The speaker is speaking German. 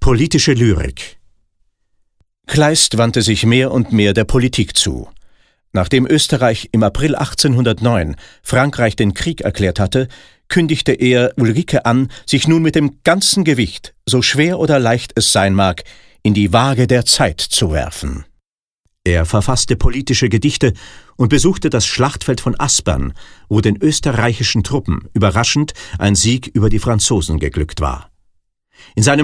Politische Lyrik. Kleist wandte sich mehr und mehr der Politik zu. Nachdem Österreich im April 1809 Frankreich den Krieg erklärt hatte, kündigte er Ulrike an, sich nun mit dem ganzen Gewicht, so schwer oder leicht es sein mag, in die Waage der Zeit zu werfen. Er verfasste politische Gedichte und besuchte das Schlachtfeld von Aspern, wo den österreichischen Truppen überraschend ein Sieg über die Franzosen geglückt war. In seinem